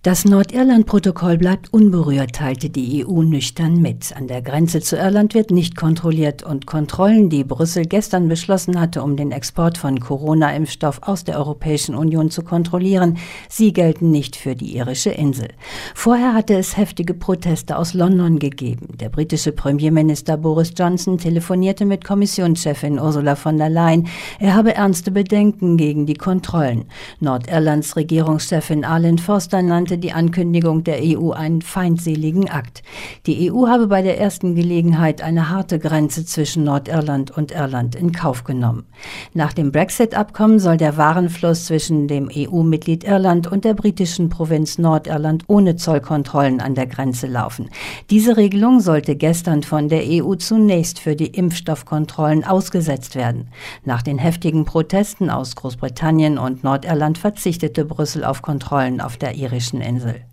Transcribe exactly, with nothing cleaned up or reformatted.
Das Nordirland-Protokoll bleibt unberührt, teilte die E U nüchtern mit. An der Grenze zu Irland wird nicht kontrolliert und Kontrollen, die Brüssel gestern beschlossen hatte, um den Export von Corona-Impfstoff aus der Europäischen Union zu kontrollieren, sie gelten nicht für die irische Insel. Vorher hatte es heftige Proteste aus London gegeben. Der britische Premierminister Boris Johnson telefonierte mit Kommissionschefin Ursula von der Leyen. Er habe ernste Bedenken gegen die Kontrollen. Nordirlands Regierungschefin Arlene Foster nannte die Ankündigung der E U einen feindseligen Akt. Die E U habe bei der ersten Gelegenheit eine harte Grenze zwischen Nordirland und Irland in Kauf genommen. Nach dem Brexit-Abkommen soll der Warenfluss zwischen dem E U-Mitglied Irland und der britischen Provinz Nordirland ohne Zollkontrollen an der Grenze laufen. Diese Regelung sollte gestern von der E U zunächst für die Impfstoffkontrollen ausgesetzt werden. Nach den heftigen Protesten aus Großbritannien und Nordirland verzichtete Brüssel auf Kontrollen auf der irischen Insel.